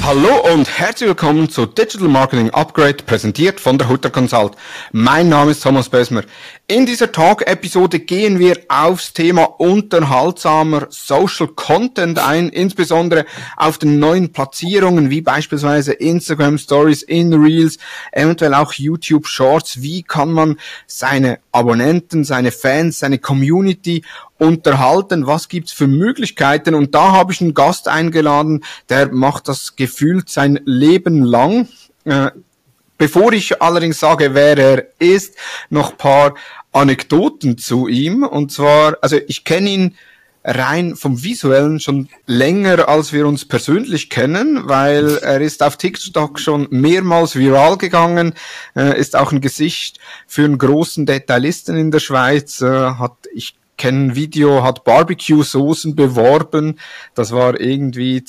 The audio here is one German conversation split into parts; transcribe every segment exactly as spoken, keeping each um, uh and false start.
Hallo und herzlich willkommen zu Digital Marketing Upgrade, präsentiert von der Hutter Consult. Mein Name ist Thomas Besmer. In dieser Talk-Episode gehen wir aufs Thema unterhaltsamer Social Content ein, insbesondere auf den neuen Platzierungen, wie beispielsweise Instagram Stories, in Reels, eventuell auch YouTube Shorts. Wie kann man seine Abonnenten, seine Fans, seine Community unterhalten? Was gibt's für Möglichkeiten? Und da habe ich einen Gast eingeladen, der macht das gefühlt sein Leben lang. Äh, bevor ich allerdings sage, wer er ist, noch ein paar Anekdoten zu ihm. Und zwar, also ich kenne ihn rein vom Visuellen schon länger, als wir uns persönlich kennen, weil er ist auf TikTok schon mehrmals viral gegangen, äh, ist auch ein Gesicht für einen großen Detailisten in der Schweiz, äh, hat ich kenne ein Video, hat Barbecue-Soßen beworben. Das war irgendwie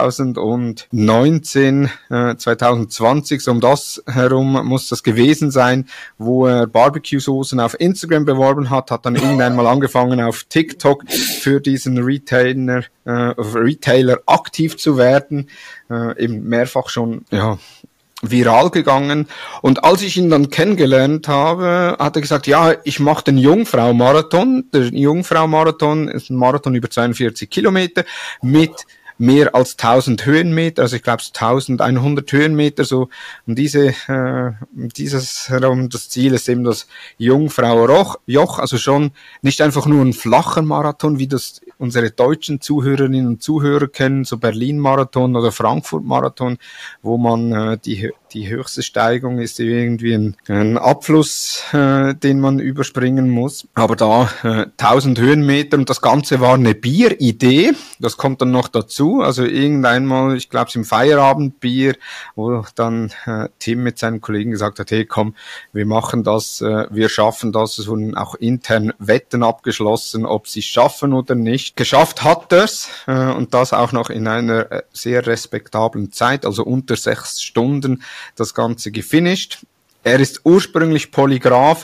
zweitausendneunzehn, äh, zweitausendzwanzig, so um das herum muss das gewesen sein, wo er Barbecue-Soßen auf Instagram beworben hat, hat dann irgendwann mal angefangen auf TikTok für diesen Retailer, äh, Retailer aktiv zu werden, äh, eben mehrfach schon, ja, viral gegangen. Und als ich ihn dann kennengelernt habe, hat er gesagt, ja, ich mache den Jungfrau-Marathon. Der Jungfrau-Marathon ist ein Marathon über zweiundvierzig Kilometer mit mehr als tausend Höhenmeter, also ich glaube eintausendeinhundert Höhenmeter, so. Und diese, äh, dieses herum, das Ziel ist eben das Jungfrau-Joch, also schon nicht einfach nur ein flacher Marathon, wie das unsere deutschen Zuhörerinnen und Zuhörer kennen, so Berlin-Marathon oder Frankfurt-Marathon, wo man äh, die die höchste Steigung ist irgendwie ein, ein Abfluss, äh, den man überspringen muss. Aber da äh, tausend Höhenmeter und das Ganze war eine Bieridee. Das kommt dann noch dazu. Also irgendeinmal, ich glaube es im Feierabendbier, wo dann äh, Tim mit seinen Kollegen gesagt hat, hey komm, wir machen das, äh, wir schaffen das. Es wurden auch intern Wetten abgeschlossen, ob sie es schaffen oder nicht. Geschafft hat er's äh, und das auch noch in einer äh, sehr respektablen Zeit, also unter sechs Stunden das Ganze gefinisht. Er ist ursprünglich Polygraph,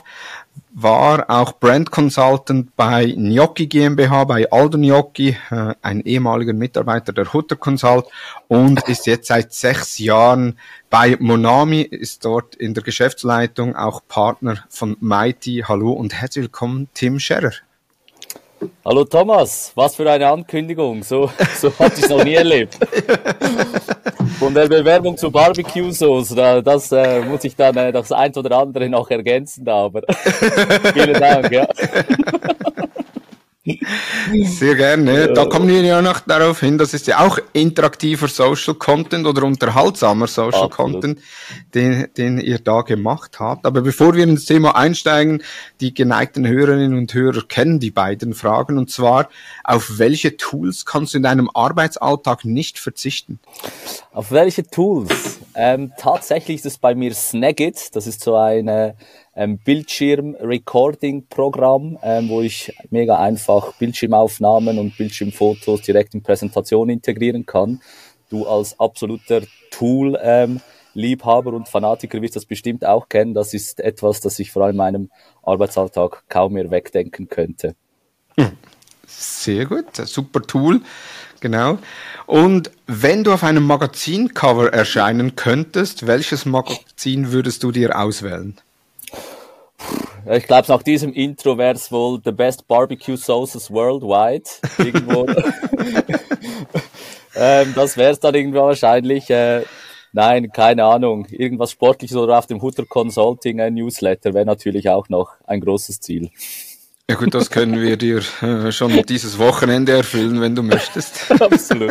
war auch Brand Consultant bei Gnocchi GmbH, bei Aldo Gnocchi, äh, ein ehemaliger Mitarbeiter der Hutter Consult und ist jetzt seit sechs Jahren bei Monami, ist dort in der Geschäftsleitung, auch Partner von Mighty. Hallo und herzlich willkommen, Tim Scherrer. Hallo Thomas, was für eine Ankündigung, so, so hatte ich es noch nie erlebt. Von der Bewerbung zur Barbecue-Sauce, da, das äh, muss ich dann äh, das eins oder andere noch ergänzen, da, aber vielen Dank, ja. Sehr gerne. Da kommen wir ja noch darauf hin, das ist ja auch interaktiver Social Content oder unterhaltsamer Social Absolut. Content, den, den ihr da gemacht habt. Aber bevor wir ins Thema einsteigen, die geneigten Hörerinnen und Hörer kennen die beiden Fragen, und zwar, auf welche Tools kannst du in deinem Arbeitsalltag nicht verzichten? Auf welche Tools? Ähm, tatsächlich ist es bei mir Snagit, das ist so eine ähm, Bildschirm-Recording-Programm, ähm, wo ich mega einfach Bildschirmaufnahmen und Bildschirmfotos direkt in Präsentation integrieren kann. Du als absoluter Tool-Liebhaber ähm, und Fanatiker wirst das bestimmt auch kennen. Das ist etwas, das ich vor allem in meinem Arbeitsalltag kaum mehr wegdenken könnte. Sehr gut, super Tool, genau. Und wenn du auf einem Magazincover erscheinen könntest, welches Magazin würdest du dir auswählen? Ich glaube, nach diesem Intro wäre es wohl The Best Barbecue Sauces Worldwide. Irgendwo. ähm, das wäre es dann irgendwo wahrscheinlich. Äh, nein, keine Ahnung. Irgendwas Sportliches oder auf dem Hutter Consulting ein Newsletter wäre natürlich auch noch ein großes Ziel. Ja gut, das können wir dir äh, schon dieses Wochenende erfüllen, wenn du möchtest. Absolut.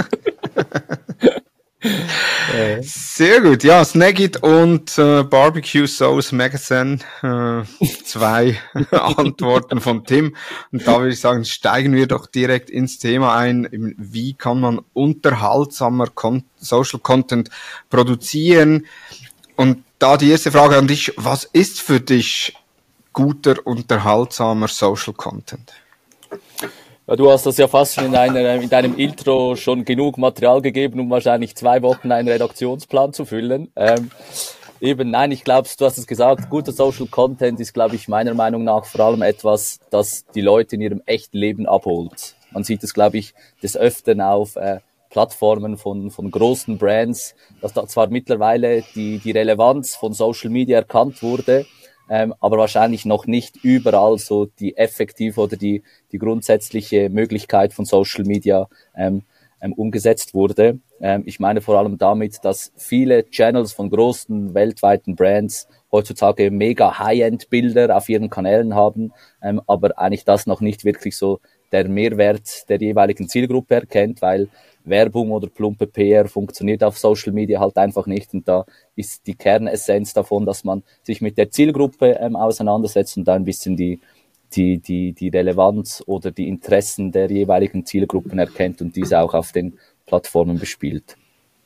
Sehr gut, ja, Snagit und äh, Barbecue Sauce Magazine, äh, zwei Antworten von Tim. Und da würde ich sagen, steigen wir doch direkt ins Thema ein. Wie kann man unterhaltsamer Con- Social Content produzieren? Und da die erste Frage an dich, was ist für dich guter, unterhaltsamer Social Content? Ja, du hast das ja fast schon in, einer, in deinem Intro schon genug Material gegeben, um wahrscheinlich zwei Wochen einen Redaktionsplan zu füllen. Ähm, eben, nein, ich glaube, du hast es gesagt, guter Social Content ist, glaube ich, meiner Meinung nach vor allem etwas, das die Leute in ihrem echten Leben abholt. Man sieht es, glaube ich, des Öfteren auf äh, Plattformen von, von großen Brands, dass da zwar mittlerweile die, die Relevanz von Social Media erkannt wurde, ähm, aber wahrscheinlich noch nicht überall so die effektive oder die, die grundsätzliche Möglichkeit von Social Media ähm, ähm, umgesetzt wurde. Ähm, ich meine vor allem damit, dass viele Channels von großen weltweiten Brands heutzutage mega High-End-Bilder auf ihren Kanälen haben, ähm, aber eigentlich das noch nicht wirklich so der Mehrwert der jeweiligen Zielgruppe erkennt, weil Werbung oder plumpe P R funktioniert auf Social Media halt einfach nicht. Und da ist die Kernessenz davon, dass man sich mit der Zielgruppe ähm, auseinandersetzt und da ein bisschen die, die, die, die Relevanz oder die Interessen der jeweiligen Zielgruppen erkennt und diese auch auf den Plattformen bespielt.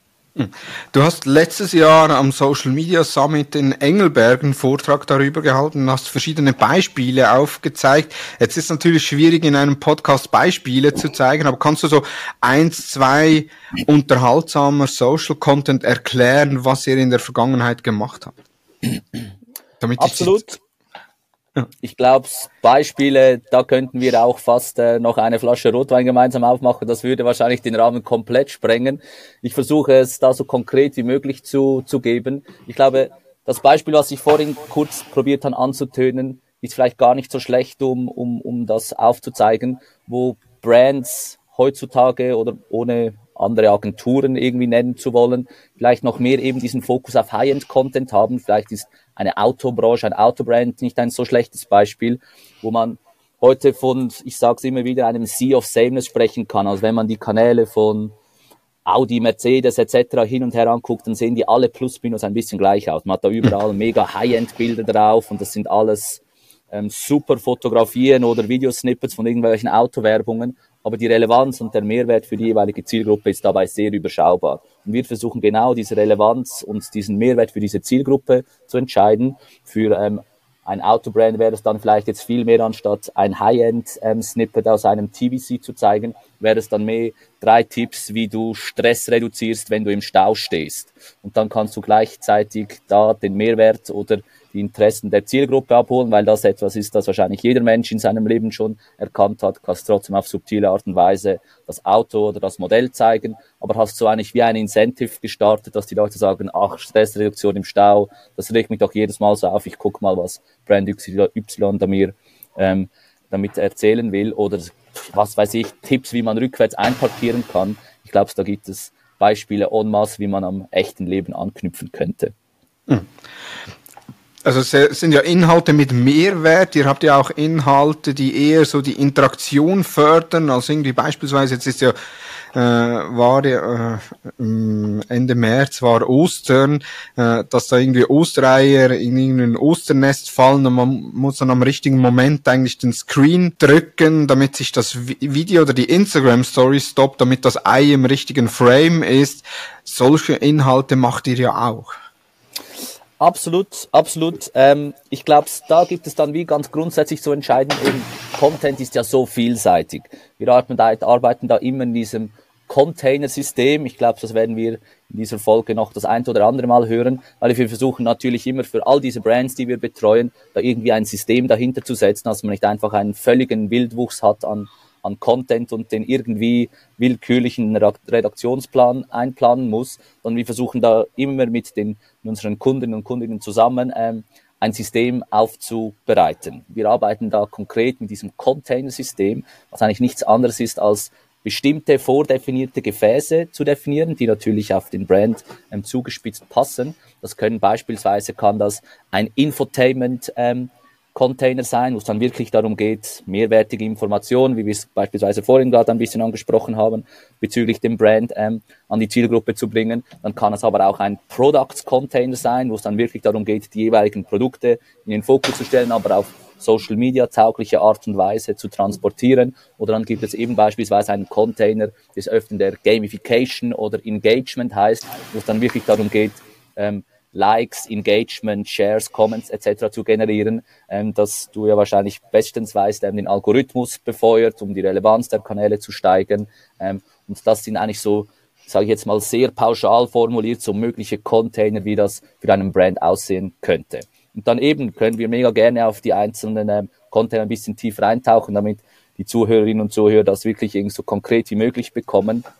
Du hast letztes Jahr am Social Media Summit in Engelberg einen Vortrag darüber gehalten und hast verschiedene Beispiele aufgezeigt. Jetzt ist es natürlich schwierig, in einem Podcast Beispiele zu zeigen, aber kannst du so eins, zwei unterhaltsamer Social Content erklären, was ihr in der Vergangenheit gemacht habt? Damit Absolut. Ich glaube, Beispiele, da könnten wir auch fast äh, noch eine Flasche Rotwein gemeinsam aufmachen. Das würde wahrscheinlich den Rahmen komplett sprengen. Ich versuche es da so konkret wie möglich zu, zu geben. Ich glaube, das Beispiel, was ich vorhin kurz probiert habe anzutönen, ist vielleicht gar nicht so schlecht, um, um, um das aufzuzeigen, wo Brands heutzutage oder ohne andere Agenturen irgendwie nennen zu wollen, vielleicht noch mehr eben diesen Fokus auf High-End-Content haben. Vielleicht ist eine Autobranche, ein Autobrand nicht ein so schlechtes Beispiel, wo man heute von, ich sage es immer wieder, einem Sea of Sameness sprechen kann. Also wenn man die Kanäle von Audi, Mercedes et cetera hin und her anguckt, dann sehen die alle plus minus ein bisschen gleich aus. Man hat da überall mega High-End-Bilder drauf und das sind alles ähm, super Fotografien oder Videosnippets von irgendwelchen Autowerbungen. Aber die Relevanz und der Mehrwert für die jeweilige Zielgruppe ist dabei sehr überschaubar. Und wir versuchen genau diese Relevanz und diesen Mehrwert für diese Zielgruppe zu entscheiden. Für ähm, ein Autobrand wäre es dann vielleicht jetzt viel mehr, anstatt ein High-End-Snippet ähm, aus einem T V C zu zeigen, wäre es dann mehr drei Tipps, wie du Stress reduzierst, wenn du im Stau stehst. Und dann kannst du gleichzeitig da den Mehrwert oder die Interessen der Zielgruppe abholen, weil das etwas ist, das wahrscheinlich jeder Mensch in seinem Leben schon erkannt hat, kannst trotzdem auf subtile Art und Weise das Auto oder das Modell zeigen, aber hast so eigentlich wie ein Incentive gestartet, dass die Leute sagen, ach, Stressreduktion im Stau, das regt mich doch jedes Mal so auf, ich guck mal, was Brand Y da mir ähm, damit erzählen will, oder was weiß ich, Tipps, wie man rückwärts einparkieren kann. Ich glaube, da gibt es Beispiele en masse, wie man am echten Leben anknüpfen könnte. Hm. Also es sind ja Inhalte mit Mehrwert. Ihr habt ja auch Inhalte, die eher so die Interaktion fördern. Also irgendwie beispielsweise, jetzt ist ja, äh, war ja, äh, Ende März war Ostern, äh, dass da irgendwie Ostereier in irgendein Osternest fallen und man muss dann am richtigen Moment eigentlich den Screen drücken, damit sich das Video oder die Instagram-Story stoppt, damit das Ei im richtigen Frame ist. Solche Inhalte macht ihr ja auch. Absolut, absolut. Ähm, ich glaube, da gibt es dann wie ganz grundsätzlich zu entscheiden, eben Content ist ja so vielseitig. Wir arbeiten da, arbeiten da immer in diesem Container-System. Ich glaube, das werden wir in dieser Folge noch das ein oder andere Mal hören, weil wir versuchen natürlich immer für all diese Brands, die wir betreuen, da irgendwie ein System dahinter zu setzen, dass man nicht einfach einen völligen Wildwuchs hat an an Content und den irgendwie willkürlichen Redaktionsplan einplanen muss, sondern wir versuchen da immer mit den mit unseren Kundinnen und Kundinnen zusammen ähm, ein System aufzubereiten. Wir arbeiten da konkret mit diesem Container-System, was eigentlich nichts anderes ist als bestimmte vordefinierte Gefäße zu definieren, die natürlich auf den Brand ähm, zugespitzt passen. Das können beispielsweise, kann das ein Infotainment ähm, Container sein, wo es dann wirklich darum geht, mehrwertige Informationen, wie wir es beispielsweise vorhin gerade ein bisschen angesprochen haben, bezüglich dem Brand ähm, an die Zielgruppe zu bringen. Dann kann es aber auch ein Products Container sein, wo es dann wirklich darum geht, die jeweiligen Produkte in den Fokus zu stellen, aber auf Social Media taugliche Art und Weise zu transportieren. Oder dann gibt es eben beispielsweise einen Container, das öfter der Gamification oder Engagement heißt, wo es dann wirklich darum geht, ähm, Likes, Engagement, Shares, Comments et cetera zu generieren, ähm, dass du ja wahrscheinlich bestens weißt, ähm, den Algorithmus befeuert, um die Relevanz der Kanäle zu steigern. Ähm, und das sind eigentlich so, sage ich jetzt mal, sehr pauschal formuliert, so mögliche Container, wie das für einen Brand aussehen könnte. Und dann eben können wir mega gerne auf die einzelnen ähm, Container ein bisschen tief reintauchen, damit die Zuhörerinnen und Zuhörer das wirklich irgendwie so konkret wie möglich bekommen.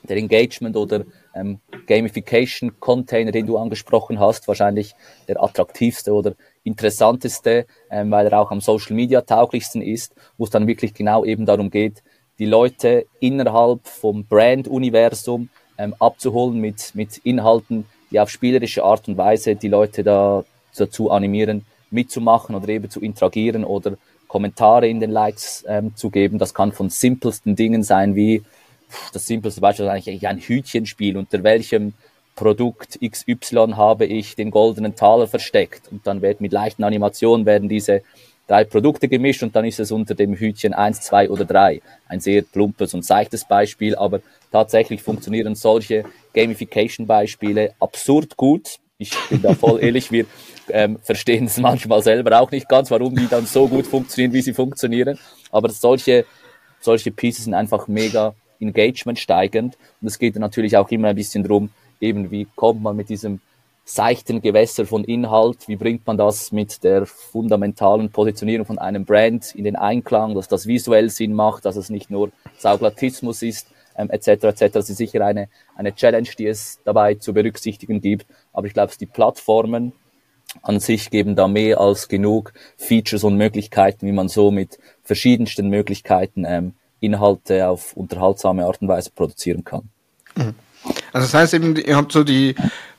der Engagement- oder ähm, Gamification-Container, den du angesprochen hast, wahrscheinlich der attraktivste oder interessanteste, ähm, weil er auch am Social-Media tauglichsten ist, wo es dann wirklich genau eben darum geht, die Leute innerhalb vom Brand-Universum ähm, abzuholen mit, mit Inhalten, die auf spielerische Art und Weise die Leute da dazu animieren, mitzumachen oder eben zu interagieren oder Kommentare in den Likes ähm, zu geben. Das kann von simpelsten Dingen sein wie das simpelste Beispiel ist eigentlich ein Hütchenspiel, unter welchem Produkt X Y habe ich den goldenen Taler versteckt. Und dann wird mit leichten Animationen werden diese drei Produkte gemischt und dann ist es unter dem Hütchen eins, zwei oder drei. Ein sehr plumpes und seichtes Beispiel, aber tatsächlich funktionieren solche Gamification-Beispiele absurd gut. Ich bin da voll ehrlich, wir ähm, verstehen es manchmal selber auch nicht ganz, warum die dann so gut funktionieren, wie sie funktionieren. Aber solche, solche Pieces sind einfach mega Engagement steigend. Und es geht natürlich auch immer ein bisschen drum, eben wie kommt man mit diesem seichten Gewässer von Inhalt, wie bringt man das mit der fundamentalen Positionierung von einem Brand in den Einklang, dass das visuell Sinn macht, dass es nicht nur Sauglatismus ist, ähm, et cetera et cetera. Das ist sicher eine, eine Challenge, die es dabei zu berücksichtigen gibt. Aber ich glaube, die Plattformen an sich geben da mehr als genug Features und Möglichkeiten, wie man so mit verschiedensten Möglichkeiten ähm, Inhalte auf unterhaltsame Art und Weise produzieren kann. Also das heißt eben, ihr habt so die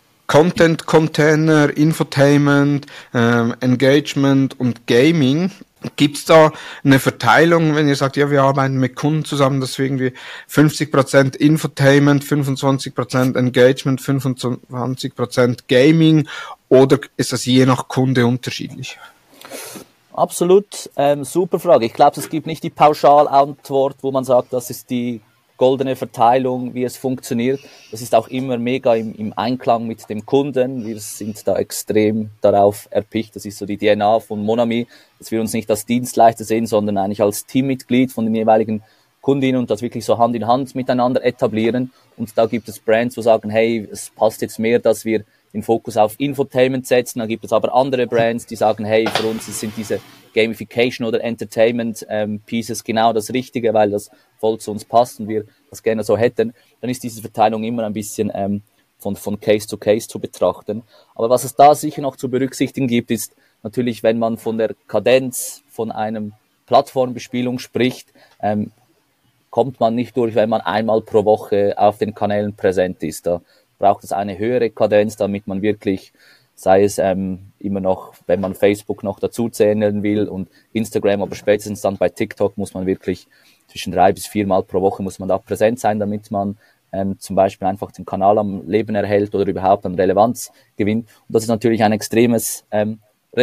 Content-Container, Infotainment, ähm, Engagement und Gaming. Gibt es da eine Verteilung, wenn ihr sagt, ja, wir arbeiten mit Kunden zusammen, deswegen wir fünfzig Prozent Infotainment, fünfundzwanzig Prozent Engagement, fünfundzwanzig Prozent Gaming, oder ist das je nach Kunde unterschiedlich? Absolut, ähm, super Frage. Ich glaube, es gibt nicht die Pauschalantwort, wo man sagt, das ist die goldene Verteilung, wie es funktioniert. Das ist auch immer mega im, im Einklang mit dem Kunden. Wir sind da extrem darauf erpicht. Das ist so die D N A von Monami, dass wir uns nicht als Dienstleister sehen, sondern eigentlich als Teammitglied von den jeweiligen Kundinnen und das wirklich so Hand in Hand miteinander etablieren. Und da gibt es Brands, die sagen, hey, es passt jetzt mehr, dass wir den Fokus auf Infotainment setzen. Dann gibt es aber andere Brands, die sagen, hey, für uns sind diese Gamification oder Entertainment ähm, Pieces genau das Richtige, weil das voll zu uns passt und wir das gerne so hätten. Dann ist diese Verteilung immer ein bisschen ähm, von, von Case zu Case zu betrachten. Aber was es da sicher noch zu berücksichtigen gibt, ist natürlich, wenn man von der Kadenz von einem Plattformbespielung spricht, ähm, kommt man nicht durch, wenn man einmal pro Woche auf den Kanälen präsent ist. Da braucht es eine höhere Kadenz, damit man wirklich, sei es ähm, immer noch, wenn man Facebook noch dazu zählen will und Instagram, aber spätestens dann bei TikTok muss man wirklich zwischen drei bis viermal pro Woche muss man da präsent sein, damit man ähm, zum Beispiel einfach den Kanal am Leben erhält oder überhaupt an Relevanz gewinnt. Und das ist natürlich ein extremes ähm,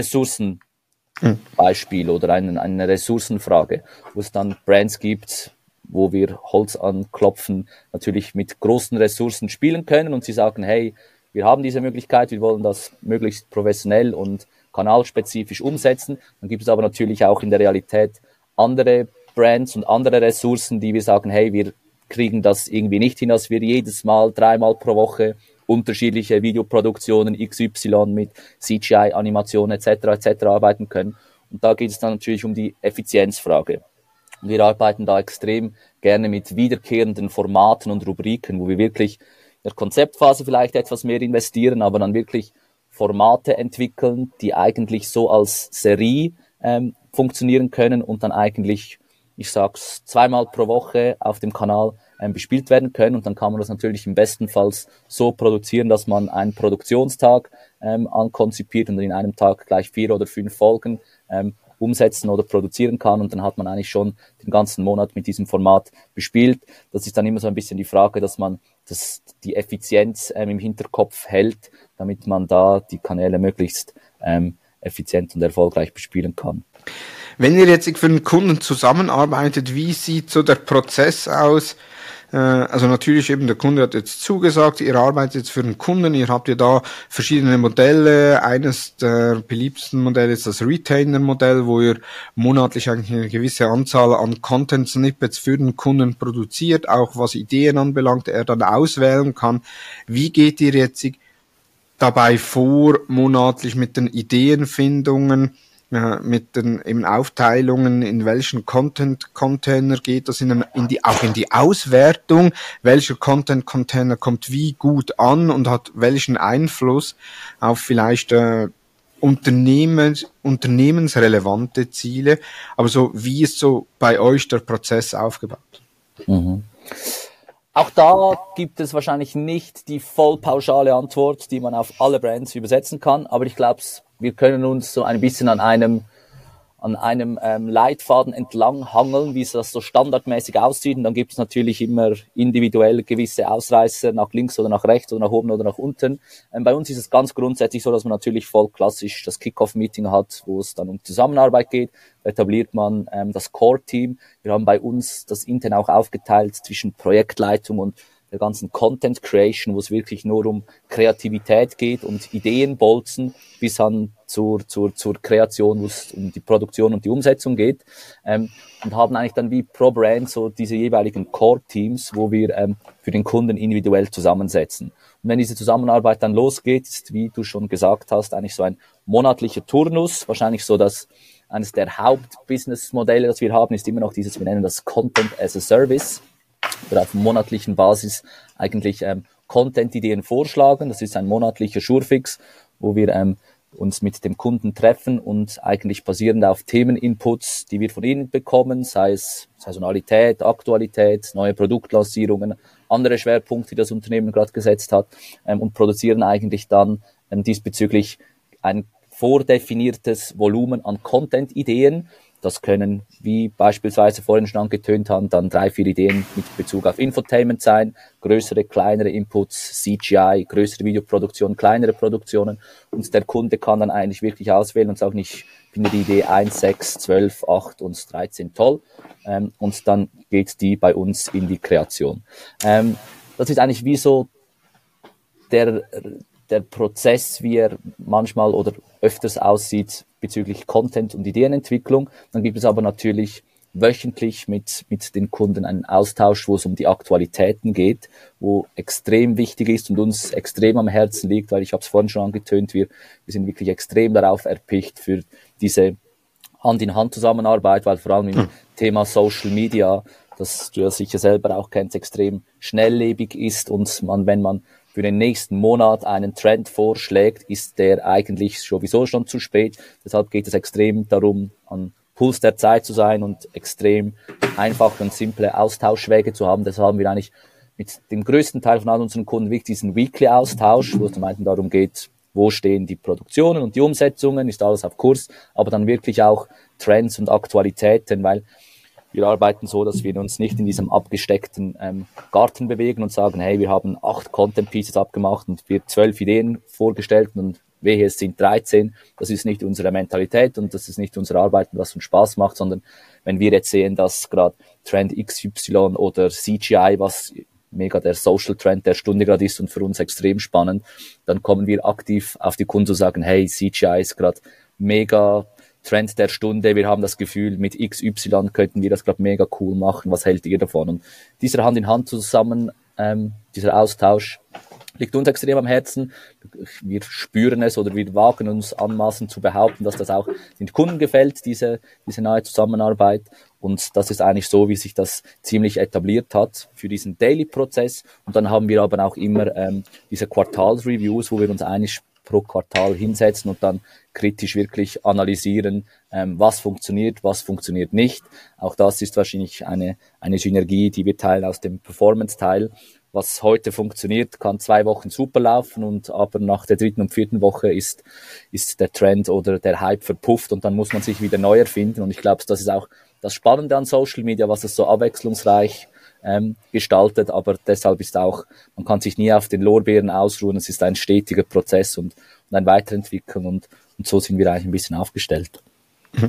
Ressourcenbeispiel oder ein, eine Ressourcenfrage, wo es dann Brands gibt, wo wir Holz anklopfen, natürlich mit großen Ressourcen spielen können und sie sagen, hey, wir haben diese Möglichkeit, wir wollen das möglichst professionell und kanalspezifisch umsetzen. Dann gibt es aber natürlich auch in der Realität andere Brands und andere Ressourcen, die wir sagen, hey, wir kriegen das irgendwie nicht hin, dass wir jedes Mal, dreimal pro Woche unterschiedliche Videoproduktionen X Y mit C G I-Animationen et cetera et cetera arbeiten können. Und da geht es dann natürlich um die Effizienzfrage. Und wir arbeiten da extrem gerne mit wiederkehrenden Formaten und Rubriken, wo wir wirklich in der Konzeptphase vielleicht etwas mehr investieren, aber dann wirklich Formate entwickeln, die eigentlich so als Serie ähm, funktionieren können und dann eigentlich, ich sag's, zweimal pro Woche auf dem Kanal ähm, bespielt werden können. Und dann kann man das natürlich im besten Fall so produzieren, dass man einen Produktionstag ähm, ankonzipiert und in einem Tag gleich vier oder fünf Folgen ähm, umsetzen oder produzieren kann und dann hat man eigentlich schon den ganzen Monat mit diesem Format bespielt. Das ist dann immer so ein bisschen die Frage, dass man das, die Effizienz ähm, im Hinterkopf hält, damit man da die Kanäle möglichst ähm, effizient und erfolgreich bespielen kann. Wenn ihr jetzt für einen Kunden zusammenarbeitet, wie sieht so der Prozess aus? Also natürlich eben, der Kunde hat jetzt zugesagt, ihr arbeitet jetzt für einen Kunden, ihr habt ja da verschiedene Modelle. Eines der beliebtesten Modelle ist das Retainer-Modell, wo ihr monatlich eigentlich eine gewisse Anzahl an Content-Snippets für den Kunden produziert, auch was Ideen anbelangt, er dann auswählen kann. Wie geht ihr jetzt dabei vor, monatlich mit den Ideenfindungen? äh, mit den eben Aufteilungen, in welchen Content-Container geht das, in, in die, auch in die Auswertung, welcher Content-Container kommt wie gut an und hat welchen Einfluss auf vielleicht äh, Unternehmens, unternehmensrelevante Ziele, aber so, wie ist so bei euch der Prozess aufgebaut? Mhm. Auch da gibt es wahrscheinlich nicht die vollpauschale Antwort, die man auf alle Brands übersetzen kann, aber ich glaube, wir können uns so ein bisschen an einem an einem ähm, Leitfaden entlang hangeln, wie es das so standardmäßig aussieht. Und dann gibt es natürlich immer individuell gewisse Ausreißer nach links oder nach rechts oder nach oben oder nach unten. Ähm, bei uns ist es ganz grundsätzlich so, dass man natürlich voll klassisch das Kick-Off-Meeting hat, wo es dann um Zusammenarbeit geht. Da etabliert man ähm, das Core-Team. Wir haben bei uns das intern auch aufgeteilt zwischen Projektleitung und der ganzen Content Creation, wo es wirklich nur um Kreativität geht und Ideenbolzen bis an zur, zur, zur Kreation, wo es um die Produktion und die Umsetzung geht. Ähm, und haben eigentlich dann wie pro Brand so diese jeweiligen Core-Teams, wo wir ähm, für den Kunden individuell zusammensetzen. Und wenn diese Zusammenarbeit dann losgeht, ist, wie du schon gesagt hast, eigentlich so ein monatlicher Turnus, wahrscheinlich so, dass eines der Haupt-Business-Modelle, das wir haben, ist immer noch dieses, wir nennen das Content as a Service, oder auf monatlichen Basis eigentlich ähm, Content-Ideen vorschlagen. Das ist ein monatlicher Surefix, wo wir ähm, uns mit dem Kunden treffen und eigentlich basierend auf Themeninputs, die wir von ihnen bekommen, sei es Saisonalität, Aktualität, neue Produktlancierungen, andere Schwerpunkte, die das Unternehmen gerade gesetzt hat, ähm, und produzieren eigentlich dann ähm, diesbezüglich ein vordefiniertes Volumen an Content-Ideen. Das können, wie beispielsweise vorhin schon angetönt haben, dann drei, vier Ideen mit Bezug auf Infotainment sein, größere, kleinere Inputs, C G I, größere Videoproduktion, kleinere Produktionen. Und der Kunde kann dann eigentlich wirklich auswählen und sagt nicht, ich finde die Idee eins, sechs, zwölf, acht und dreizehn toll. Ähm, und dann geht die bei uns in die Kreation. Ähm, das ist eigentlich wie so der, der Prozess, wie er manchmal oder öfters aussieht bezüglich Content und Ideenentwicklung. Dann gibt es aber natürlich wöchentlich mit, mit den Kunden einen Austausch, wo es um die Aktualitäten geht, wo extrem wichtig ist und uns extrem am Herzen liegt, weil ich habe es vorhin schon angetönt, wir, wir sind wirklich extrem darauf erpicht für diese Hand-in-Hand-Zusammenarbeit, weil vor allem im hm. Thema Social Media, das du ja sicher selber auch kennst, extrem schnelllebig ist und man, wenn man für den nächsten Monat einen Trend vorschlägt, ist der eigentlich sowieso schon zu spät. Deshalb geht es extrem darum, an Puls der Zeit zu sein und extrem einfache und simple Austauschwege zu haben. Deshalb haben wir eigentlich mit dem größten Teil von all unseren Kunden wirklich diesen Weekly-Austausch, wo es zum einen darum geht, wo stehen die Produktionen und die Umsetzungen, ist alles auf Kurs, aber dann wirklich auch Trends und Aktualitäten, weil wir arbeiten so, dass wir uns nicht in diesem abgesteckten ähm, Garten bewegen und sagen, hey, wir haben acht Content Pieces abgemacht und wir zwölf Ideen vorgestellt und wehe, es sind dreizehn. Das ist nicht unsere Mentalität und das ist nicht unser Arbeiten, was uns Spaß macht, sondern wenn wir jetzt sehen, dass gerade Trend X Y oder C G I, was mega der Social Trend der Stunde gerade ist und für uns extrem spannend, dann kommen wir aktiv auf die Kunden zu sagen, hey, C G I ist gerade mega Trend der Stunde, wir haben das Gefühl, mit X Y könnten wir das gerade mega cool machen, was hält ihr davon? Und dieser Hand in Hand zusammen, ähm, dieser Austausch liegt uns extrem am Herzen. Wir spüren es oder wir wagen uns anmaßen zu behaupten, dass das auch den Kunden gefällt, diese, diese nahe Zusammenarbeit. Und das ist eigentlich so, wie sich das ziemlich etabliert hat für diesen Daily-Prozess. Und dann haben wir aber auch immer ähm, diese Quartalsreviews, wo wir uns eigentlich pro Quartal hinsetzen und dann kritisch wirklich analysieren, ähm, was funktioniert, was funktioniert nicht. Auch das ist wahrscheinlich eine, eine Synergie, die wir teilen aus dem Performance-Teil. Was heute funktioniert, kann zwei Wochen super laufen und aber nach der dritten und vierten Woche ist, ist der Trend oder der Hype verpufft und dann muss man sich wieder neu erfinden. Und ich glaube, das ist auch das Spannende an Social Media, was es so abwechslungsreich ähm, gestaltet, aber deshalb ist auch, man kann sich nie auf den Lorbeeren ausruhen, es ist ein stetiger Prozess und, und ein Weiterentwickeln und, und so sind wir eigentlich ein bisschen aufgestellt. Mhm.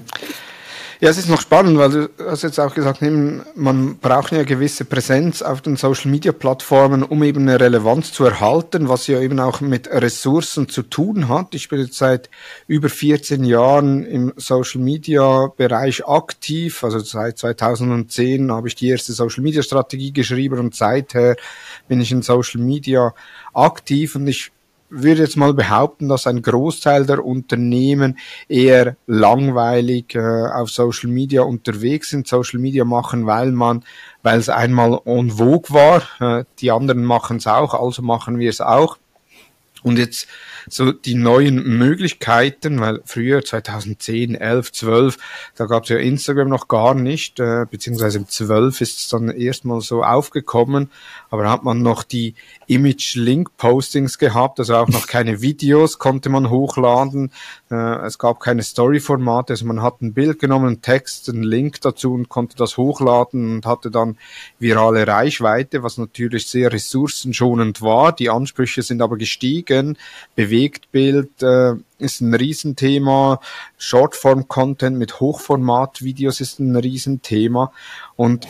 Ja, es ist noch spannend, weil du hast jetzt auch gesagt, man braucht eine gewisse Präsenz auf den Social-Media-Plattformen, um eben eine Relevanz zu erhalten, was ja eben auch mit Ressourcen zu tun hat. Ich bin jetzt seit über vierzehn Jahren im Social-Media-Bereich aktiv, also seit zweitausendzehn habe ich die erste Social-Media-Strategie geschrieben und seither bin ich in Social-Media aktiv und ich würde jetzt mal behaupten, dass ein Großteil der Unternehmen eher langweilig äh, auf Social Media unterwegs sind, Social Media machen, weil man, weil es einmal en vogue war, äh, die anderen machen es auch, also machen wir es auch. Und jetzt so die neuen Möglichkeiten, weil früher zweitausendzehn, elf, zwölf, da gab es ja Instagram noch gar nicht, äh, beziehungsweise im zwölf ist es dann erstmal so aufgekommen, aber da hat man noch die Image-Link-Postings gehabt, also auch noch keine Videos konnte man hochladen, äh, es gab keine Story-Formate, also man hat ein Bild genommen, einen Text, einen Link dazu und konnte das hochladen und hatte dann virale Reichweite, was natürlich sehr ressourcenschonend war, die Ansprüche sind aber gestiegen. Bewegtbild äh, ist ein Riesenthema, Shortform-Content mit Hochformat-Videos ist ein Riesenthema und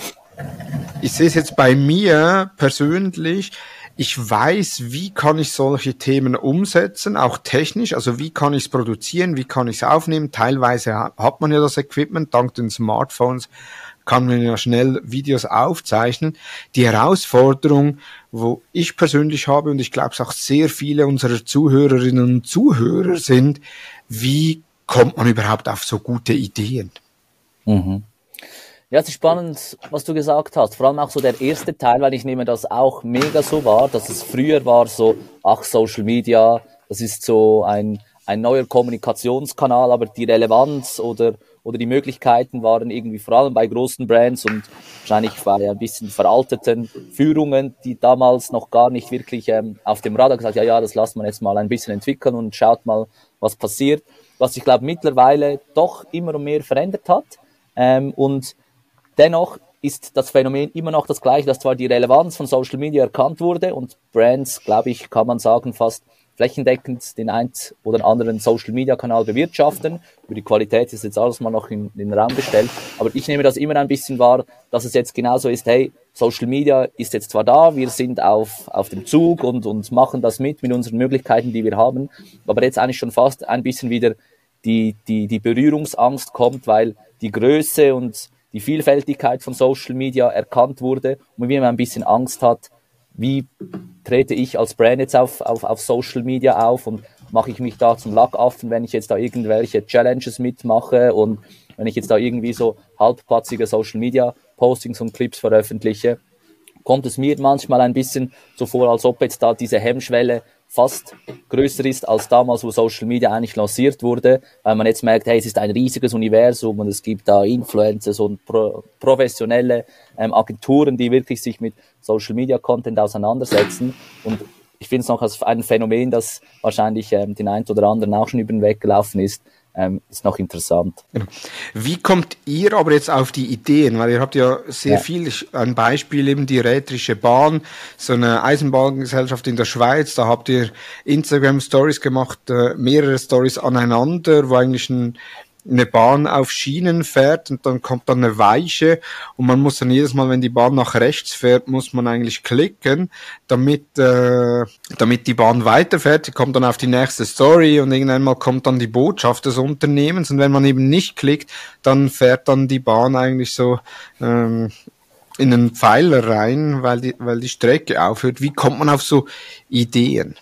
ich sehe es jetzt bei mir persönlich, ich weiß, wie kann ich solche Themen umsetzen, auch technisch, also wie kann ich es produzieren, wie kann ich es aufnehmen, teilweise hat man ja das Equipment, dank den Smartphones kann man ja schnell Videos aufzeichnen. Die Herausforderung, wo ich persönlich habe, und ich glaube es auch sehr viele unserer Zuhörerinnen und Zuhörer sind, wie kommt man überhaupt auf so gute Ideen? Mhm. Ja, es ist spannend, was du gesagt hast. Vor allem auch so der erste Teil, weil ich nehme das auch mega so wahr, dass es früher war so, ach, Social Media, das ist so ein, ein neuer Kommunikationskanal, aber die Relevanz oder oder die Möglichkeiten waren irgendwie vor allem bei großen Brands und wahrscheinlich bei ein bisschen veralteten Führungen, die damals noch gar nicht wirklich ähm, auf dem Radar gesagt, ja, ja, das lässt man jetzt mal ein bisschen entwickeln und schaut mal, was passiert. Was ich glaube mittlerweile doch immer mehr verändert hat. Ähm, und dennoch ist das Phänomen immer noch das gleiche, dass zwar die Relevanz von Social Media erkannt wurde und Brands, glaube ich, kann man sagen, fast flächendeckend den ein oder anderen Social-Media-Kanal bewirtschaften. Über die Qualität ist jetzt alles mal noch in, in den Raum gestellt. Aber ich nehme das immer ein bisschen wahr, dass es jetzt genauso ist, hey, Social Media ist jetzt zwar da, wir sind auf, auf dem Zug und, und machen das mit, mit unseren Möglichkeiten, die wir haben, aber jetzt eigentlich schon fast ein bisschen wieder die, die, die Berührungsangst kommt, weil die Größe und die Vielfältigkeit von Social Media erkannt wurde und man ein bisschen Angst hat, wie trete ich als Brand jetzt auf, auf, auf Social Media auf und mache ich mich da zum Lackaffen, wenn ich jetzt da irgendwelche Challenges mitmache und wenn ich jetzt da irgendwie so halbpatzige Social Media Postings und Clips veröffentliche, kommt es mir manchmal ein bisschen so vor, als ob jetzt da diese Hemmschwelle fast größer ist als damals, wo Social Media eigentlich lanciert wurde, weil man jetzt merkt, hey, es ist ein riesiges Universum und es gibt da Influencers und pro, professionelle ähm, Agenturen, die wirklich sich mit Social Media Content auseinandersetzen und ich finde es noch als ein Phänomen, das wahrscheinlich ähm, den einen oder anderen auch schon über den Weg gelaufen ist, ähm, ist noch interessant. Wie kommt ihr aber jetzt auf die Ideen? Weil ihr habt ja sehr ja. viel, ein Beispiel eben die Räterische Bahn, so eine Eisenbahngesellschaft in der Schweiz, da habt ihr Instagram Stories gemacht, äh, mehrere Stories aneinander, wo eigentlich ein eine Bahn auf Schienen fährt und dann kommt dann eine Weiche und man muss dann jedes Mal, wenn die Bahn nach rechts fährt, muss man eigentlich klicken, damit äh, damit die Bahn weiterfährt. Die kommt dann auf die nächste Story und irgendwann mal kommt dann die Botschaft des Unternehmens und wenn man eben nicht klickt, dann fährt dann die Bahn eigentlich so ähm, in einen Pfeiler rein, weil die weil die Strecke aufhört. Wie kommt man auf so Ideen?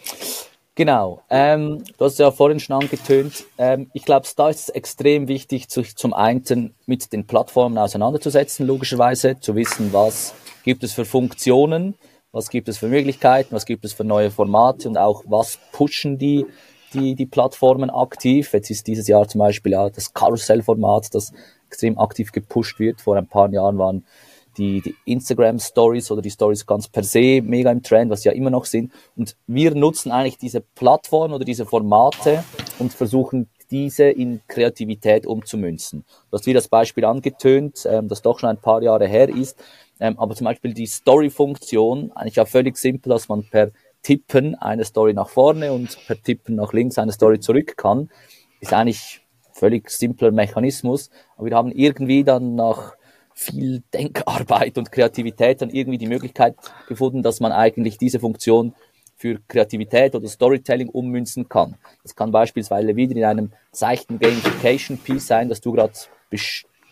Genau, ähm, du hast ja vorhin schon angetönt, ähm, ich glaube, da ist es extrem wichtig, sich zum einen mit den Plattformen auseinanderzusetzen, logischerweise, zu wissen, was gibt es für Funktionen, was gibt es für Möglichkeiten, was gibt es für neue Formate und auch was pushen die, die, die Plattformen aktiv. Jetzt ist dieses Jahr zum Beispiel ja das Karussellformat, das extrem aktiv gepusht wird. Vor ein paar Jahren waren die, die Instagram-Stories oder die Stories ganz per se mega im Trend, was sie ja immer noch sind. Und wir nutzen eigentlich diese Plattform oder diese Formate und versuchen, diese in Kreativität umzumünzen. Du hast wie das Beispiel angetönt, ähm, das doch schon ein paar Jahre her ist. Ähm, aber zum Beispiel die Story-Funktion, eigentlich ja völlig simpel, dass man per Tippen eine Story nach vorne und per Tippen nach links eine Story zurück kann, ist eigentlich völlig simpler Mechanismus. Aber wir haben irgendwie dann nach viel Denkarbeit und Kreativität dann irgendwie die Möglichkeit gefunden, dass man eigentlich diese Funktion für Kreativität oder Storytelling ummünzen kann. Das kann beispielsweise wieder in einem seichten Gamification-Piece sein, das du gerade besch-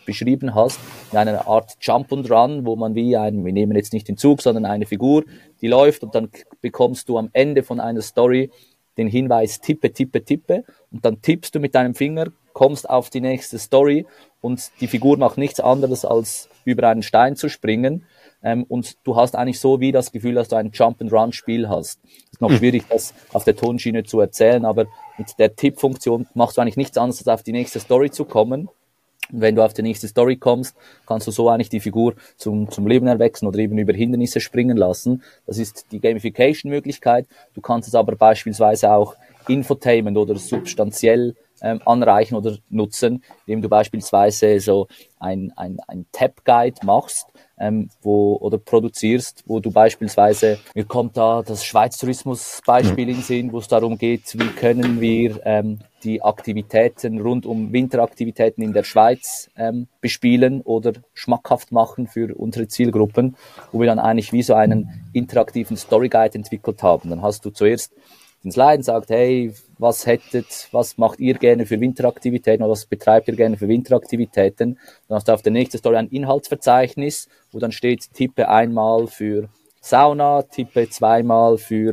beschrieben hast, in einer Art Jump and Run, wo man wie ein, wir nehmen jetzt nicht den Zug, sondern eine Figur, die läuft und dann bekommst du am Ende von einer Story den Hinweis tippe, tippe, tippe und dann tippst du mit deinem Finger, kommst auf die nächste Story und die Figur macht nichts anderes als über einen Stein zu springen. Ähm, und du hast eigentlich so wie das Gefühl, dass du ein Jump-and-Run-Spiel hast. Es ist noch schwierig, das auf der Tonschiene zu erzählen, aber mit der Tippfunktion machst du eigentlich nichts anderes, als auf die nächste Story zu kommen. Und wenn du auf die nächste Story kommst, kannst du so eigentlich die Figur zum, zum Leben erwecken oder eben über Hindernisse springen lassen. Das ist die Gamification-Möglichkeit. Du kannst es aber beispielsweise auch Infotainment oder substanziell ähm, anreichen oder nutzen, indem du beispielsweise so ein, ein, ein Tab-Guide machst, ähm, wo, oder produzierst, wo du beispielsweise, mir kommt da das Schweiz-Tourismus-Beispiel in den Sinn, wo es darum geht, wie können wir ähm, die Aktivitäten rund um Winteraktivitäten in der Schweiz ähm, bespielen oder schmackhaft machen für unsere Zielgruppen, wo wir dann eigentlich wie so einen interaktiven Story-Guide entwickelt haben. Dann hast du zuerst den Slide und sagt, hey, was hättet, was macht ihr gerne für Winteraktivitäten oder was betreibt ihr gerne für Winteraktivitäten? Dann hast du auf der nächsten Story ein Inhaltsverzeichnis, wo dann steht, tippe einmal für Sauna, tippe zweimal für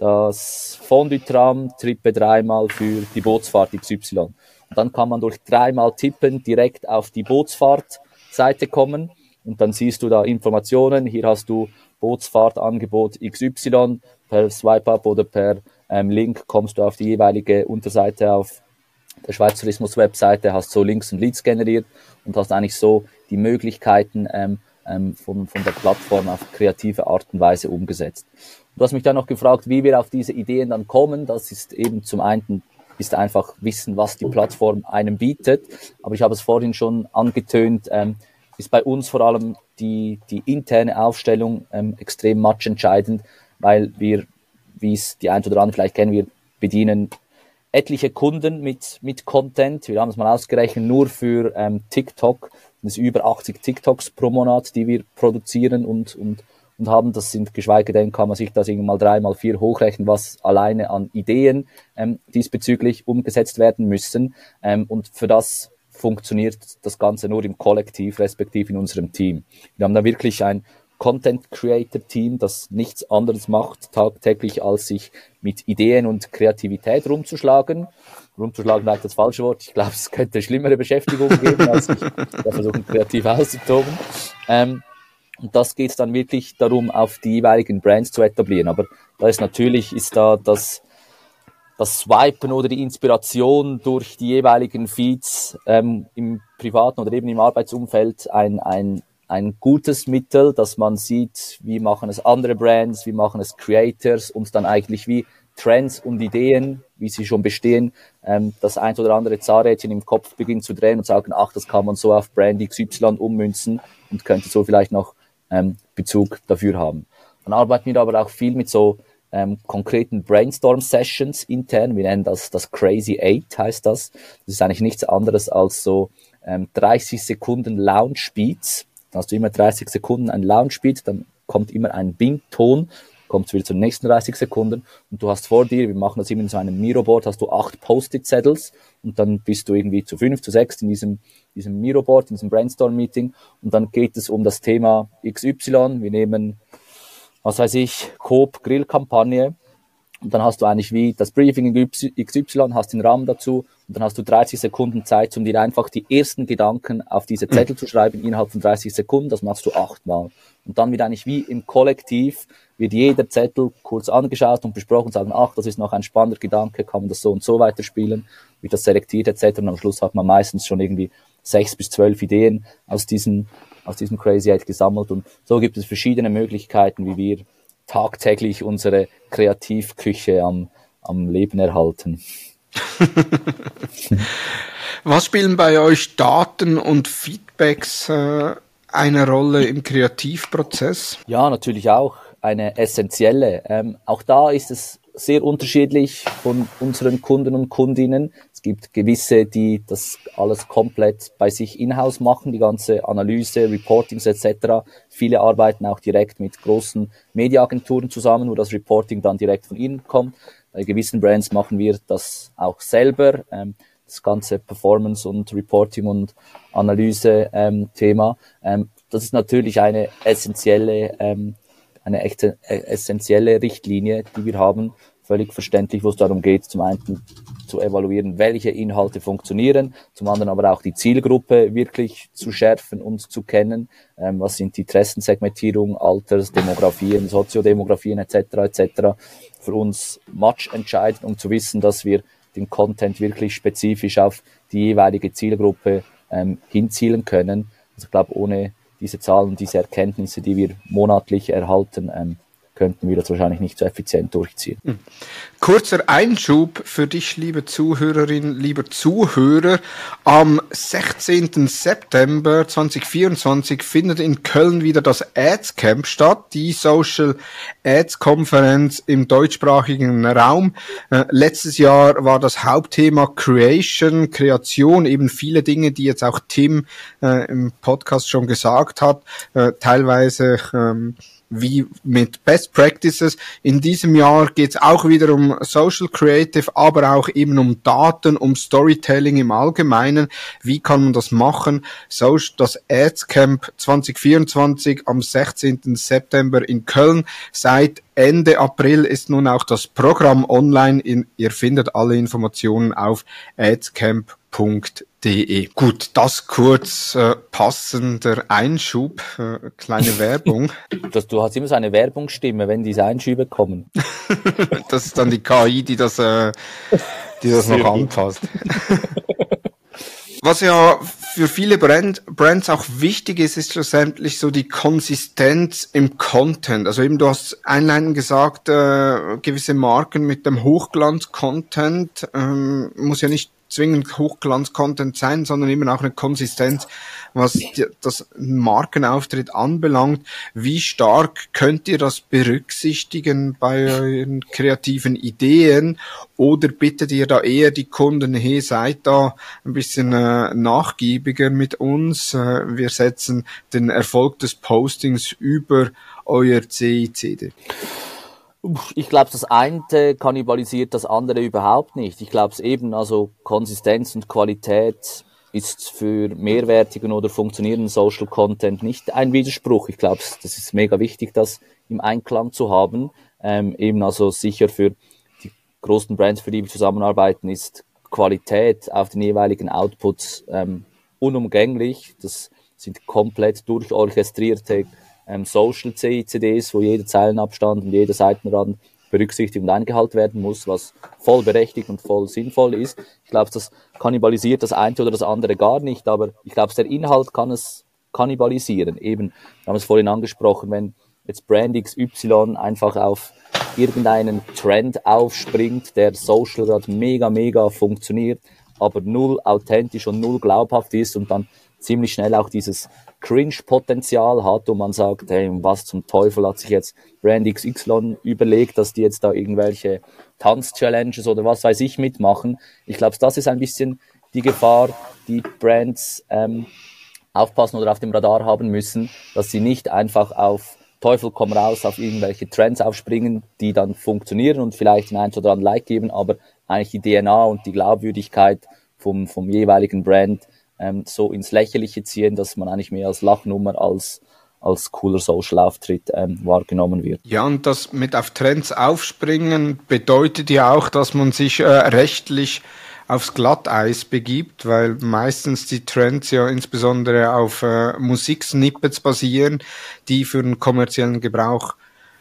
das Fondue-Tram, tippe dreimal für die Bootsfahrt X Y. Und dann kann man durch dreimal Tippen direkt auf die Bootsfahrt-Seite kommen und dann siehst du da Informationen. Hier hast du Bootsfahrtangebot X Y, per Swipe-Up oder per ähm, Link kommst du auf die jeweilige Unterseite auf der Schweiz Tourismus Webseite, hast so Links und Leads generiert und hast eigentlich so die Möglichkeiten ähm, ähm, von, von der Plattform auf kreative Art und Weise umgesetzt. Du hast mich dann noch gefragt, wie wir auf diese Ideen dann kommen. Das ist eben zum einen ist einfach wissen, was die Plattform einem bietet. Aber ich habe es vorhin schon angetönt, ähm, ist bei uns vor allem die, die interne Aufstellung ähm, extrem matchentscheidend, weil wir, wie es die ein oder andere vielleicht kennen, wir bedienen etliche Kunden mit, mit Content. Wir haben es mal ausgerechnet, nur für ähm, TikTok. Das sind über achtzig TikToks pro Monat, die wir produzieren und, und, und haben. Das sind, geschweige denn, kann man sich das irgendwann mal drei, mal vier hochrechnen, was alleine an Ideen ähm, diesbezüglich umgesetzt werden müssen. Ähm, und für das funktioniert das Ganze nur im Kollektiv, respektive in unserem Team. Wir haben da wirklich ein Content-Creator-Team, das nichts anderes macht tagtäglich, als sich mit Ideen und Kreativität rumzuschlagen. Rumzuschlagen vielleicht das falsche Wort. Ich glaube, es könnte schlimmere Beschäftigung geben, als sich da versuchen, kreativ auszutoben. Ähm, und das geht dann wirklich darum, auf die jeweiligen Brands zu etablieren. Aber da ist natürlich, ist da das das Swipen oder die Inspiration durch die jeweiligen Feeds ähm, im privaten oder eben im Arbeitsumfeld ein, ein, ein gutes Mittel, dass man sieht, wie machen es andere Brands, wie machen es Creators und dann eigentlich wie Trends und Ideen, wie sie schon bestehen, ähm, das ein oder andere Zahnrädchen im Kopf beginnt zu drehen und sagen, ach, das kann man so auf Brand X Y ummünzen und könnte so vielleicht noch ähm, Bezug dafür haben. Dann arbeiten wir aber auch viel mit so Ähm, konkreten Brainstorm-Sessions intern. Wir nennen das das Crazy Eight, heißt das. Das ist eigentlich nichts anderes als so ähm, dreißig Sekunden Lounge-Beats. Dann hast du immer dreißig Sekunden ein Lounge-Beat, dann kommt immer ein Bing-Ton, kommst wieder zu den nächsten dreißig Sekunden und du hast vor dir, wir machen das immer in so einem Miro-Board, hast du acht Post-it-Zettels und dann bist du irgendwie zu fünf, zu sechs in diesem, diesem Miro-Board, in diesem Brainstorm-Meeting und dann geht es um das Thema X Y. Wir nehmen was weiß ich, Coop, Grillkampagne. Und dann hast du eigentlich wie das Briefing in X Y, hast den Rahmen dazu und dann hast du dreißig Sekunden Zeit, um dir einfach die ersten Gedanken auf diese Zettel zu schreiben innerhalb von dreißig Sekunden. Das machst du achtmal. Und dann wird eigentlich wie im Kollektiv, wird jeder Zettel kurz angeschaut und besprochen und sagen, ach, das ist noch ein spannender Gedanke, kann man das so und so weiterspielen, wird das selektiert et cetera. Und am Schluss hat man meistens schon irgendwie sechs bis zwölf Ideen aus diesen aus diesem Crazy Eight gesammelt und so gibt es verschiedene Möglichkeiten, wie wir tagtäglich unsere Kreativküche am, am Leben erhalten. Was spielen bei euch Daten und Feedbacks äh, eine Rolle im Kreativprozess? Ja, natürlich auch eine essentielle. Ähm, auch da ist es sehr unterschiedlich von unseren Kunden und Kundinnen. Es gibt gewisse, die das alles komplett bei sich in-house machen, die ganze Analyse, Reportings et cetera. Viele arbeiten auch direkt mit großen Mediaagenturen zusammen, wo das Reporting dann direkt von ihnen kommt. Bei gewissen Brands machen wir das auch selber. das ganze Performance und Reporting und Analyse ähm, Thema. Ähm, das ist natürlich eine essentielle, ähm, eine echte äh, essentielle Richtlinie, die wir haben. Völlig verständlich, wo es darum geht, zum einen zu evaluieren, welche Inhalte funktionieren, zum anderen aber auch die Zielgruppe wirklich zu schärfen und zu kennen. Ähm, was sind die Interessensegmentierung, Alters, Demografien, Soziodemografien et cetera et cetera. Für uns much entscheidend, um zu wissen, dass wir den Content wirklich spezifisch auf die jeweilige Zielgruppe ähm, hinzielen können. Also ich glaube, ohne diese Zahlen und diese Erkenntnisse, die wir monatlich erhalten, ähm, könnten wir das wahrscheinlich nicht so effizient durchziehen. Kurzer Einschub für dich, liebe Zuhörerin, lieber Zuhörer. Am sechzehnten September zweitausendvierundzwanzig findet in Köln wieder das Ads Camp statt, die Social Ads Konferenz im deutschsprachigen Raum. Äh, letztes Jahr war das Hauptthema Creation, Kreation, eben viele Dinge, die jetzt auch Tim äh, im Podcast schon gesagt hat, äh, teilweise ähm, wie mit Best Practices. In diesem Jahr geht es auch wieder um Social Creative, aber auch eben um Daten, um Storytelling im Allgemeinen. Wie kann man das machen? So, das Ads Camp zwanzig vierundzwanzig am sechzehnten September in Köln. Seit Ende April ist nun auch das Programm online. In, ihr findet alle Informationen auf adscamp punkt de. Gut, das kurz äh, passender Einschub, äh, kleine Werbung. Das, du hast immer so eine Werbungsstimme, wenn diese Einschübe kommen. Das ist dann die K I, die das, äh, die das noch anpasst. Was ja für viele Brand, Brands auch wichtig ist, ist schlussendlich so die Konsistenz im Content. Also eben, du hast einleitend gesagt, äh, gewisse Marken mit dem Hochglanz-Content, ähm, muss ja nicht zwingend Hochglanz-Content sein, sondern eben auch eine Konsistenz, was die, das Markenauftritt anbelangt. Wie stark könnt ihr das berücksichtigen bei euren kreativen Ideen? Oder bittet ihr da eher die Kunden, hey, seid da ein bisschen äh, nachgiebiger mit uns. Äh, wir setzen den Erfolg des Postings über euer C I C D. Ich glaube, das eine kannibalisiert das andere überhaupt nicht. Ich glaube es eben, also Konsistenz und Qualität ist für mehrwertigen oder funktionierenden Social Content nicht ein Widerspruch. Ich glaube, das ist mega wichtig, das im Einklang zu haben. Ähm, eben also sicher für die großen Brands, für die wir zusammenarbeiten, ist Qualität auf den jeweiligen Outputs ähm, unumgänglich. Das sind komplett durchorchestrierte ähm, Social C I C Ds, wo jeder Zeilenabstand und jeder Seitenrand berücksichtigt und eingehalten werden muss, was voll berechtigt und voll sinnvoll ist. Ich glaube, das kannibalisiert das eine oder das andere gar nicht, aber ich glaube, der Inhalt kann es kannibalisieren. Eben, wir haben es vorhin angesprochen, wenn jetzt Brand X Y einfach auf irgendeinen Trend aufspringt, der social gerade mega, mega funktioniert, aber null authentisch und null glaubhaft ist und dann ziemlich schnell auch dieses Cringe-Potenzial hat und man sagt, hey, was zum Teufel hat sich jetzt Brand X Y überlegt, dass die jetzt da irgendwelche Tanz-Challenges oder was weiß ich mitmachen. Ich glaube, das ist ein bisschen die Gefahr, die Brands ähm, aufpassen oder auf dem Radar haben müssen, dass sie nicht einfach auf Teufel komm raus auf irgendwelche Trends aufspringen, die dann funktionieren und vielleicht ein oder anderen Like geben, aber eigentlich die D N A und die Glaubwürdigkeit vom, vom jeweiligen Brand ähm, so ins Lächerliche ziehen, dass man eigentlich mehr als Lachnummer als als cooler Social-Auftritt ähm, wahrgenommen wird. Ja, und das mit auf Trends aufspringen bedeutet ja auch, dass man sich äh, rechtlich aufs Glatteis begibt, weil meistens die Trends ja insbesondere auf äh, Musiksnippets basieren, die für den kommerziellen Gebrauch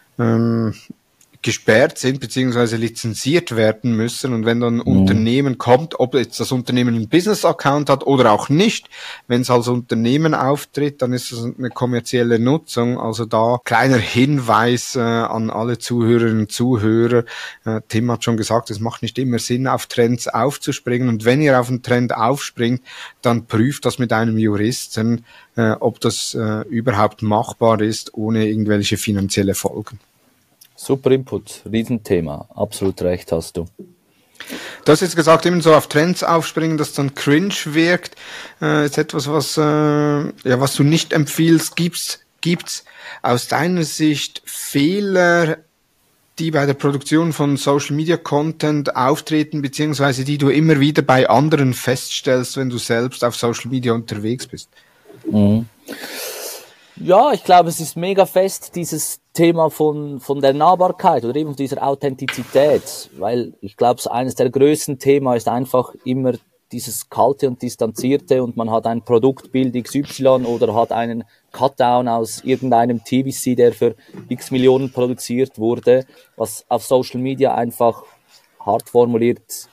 ähm, gesperrt sind beziehungsweise lizenziert werden müssen. Und wenn dann ein mhm. Unternehmen kommt, ob jetzt das Unternehmen einen Business-Account hat oder auch nicht, wenn es als Unternehmen auftritt, dann ist es eine kommerzielle Nutzung. Also da kleiner Hinweis äh, an alle Zuhörerinnen und Zuhörer. Äh, Tim hat schon gesagt, es macht nicht immer Sinn, auf Trends aufzuspringen. Und wenn ihr auf einen Trend aufspringt, dann prüft das mit einem Juristen, äh, ob das äh, überhaupt machbar ist, ohne irgendwelche finanzielle Folgen. Super Input, Riesenthema, absolut recht hast du. Du hast jetzt gesagt, eben so auf Trends aufspringen, dass dann cringe wirkt. Äh, ist etwas, was, äh, ja, was du nicht empfiehlst. Gibt's, gibt's aus deiner Sicht Fehler die bei der Produktion von Social Media Content auftreten, beziehungsweise die du immer wieder bei anderen feststellst, wenn du selbst auf Social Media unterwegs bist? Mhm. Ja, ich glaube, es ist mega fest, dieses Thema von, von der Nahbarkeit oder eben dieser Authentizität, weil ich glaube, so eines der größten Themen ist einfach immer dieses Kalte und Distanzierte und man hat ein Produktbild X Y oder hat einen Cutdown aus irgendeinem T V C, der für x Millionen produziert wurde, was auf Social Media einfach hart formuliert